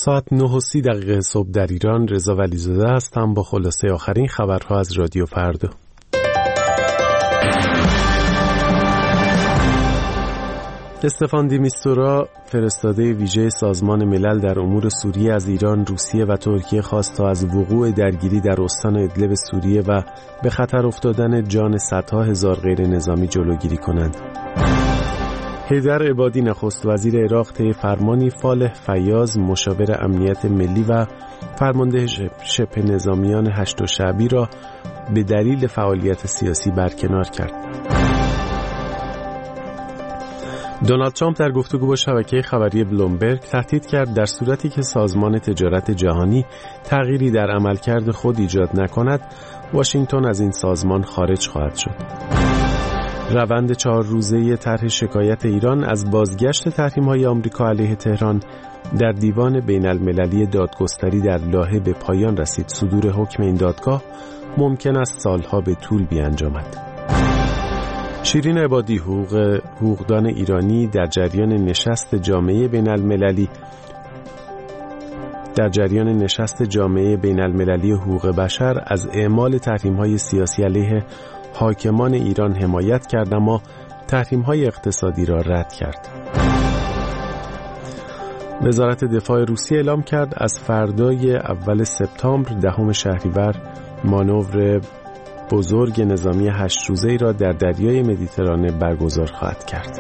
ساعت 9:30 صبح در ایران. رضا ولیزاده هستم با خلاصه آخرین خبرها از رادیو فردا. استفان دی میستورا، فرستاده ویژه سازمان ملل در امور سوریه، از ایران، روسیه و ترکیه خواست تا از وقوع درگیری در استان ادلب سوریه و به خطر افتادن جان صدها هزار غیر نظامی جلوگیری کنند. حیدر عبادی، نخست وزیر عراق، طی فرمانی فالح فیاض، مشاور امنیت ملی و فرمانده شبه نظامیان هشت شعبی را به دلیل فعالیت سیاسی برکنار کرد. دونالد ترامپ در گفتگو با شبکه خبری بلومبرگ تهدید کرد در صورتی که سازمان تجارت جهانی تغییری در عملکرد خود ایجاد نکند، واشنگتن از این سازمان خارج خواهد شد. روند 4 روزه طرح شکایت ایران از بازگشت تحریم‌های آمریکا علیه تهران در دیوان بین المللی دادگستری در لاهه به پایان رسید. صدور حکم این دادگاه ممکن است سالها به طول بیانجامد. شیرین عبادی، حقوقدان ایرانی، در جریان نشست جامعه بین المللی حقوق بشر از اعمال تحریم‌های سیاسی علیه حاکمان ایران حمایت کرد، اما تحریم‌های اقتصادی را رد کرد. وزارت دفاع روسیه اعلام کرد از فردای اول سپتامبر 10 شهریور مانور بزرگ نظامی 8 روزه‌ای را در دریای مدیترانه برگزار خواهد کرد.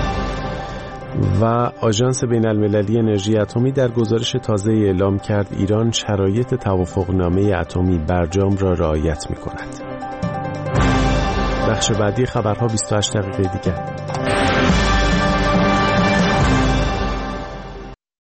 و آژانس بین المللی انرژی اتمی در گزارش تازه اعلام کرد ایران شرایط توافقنامه اتمی برجام را رعایت می‌کند. بخش بعدی خبرها 28 دقیقه دیگر.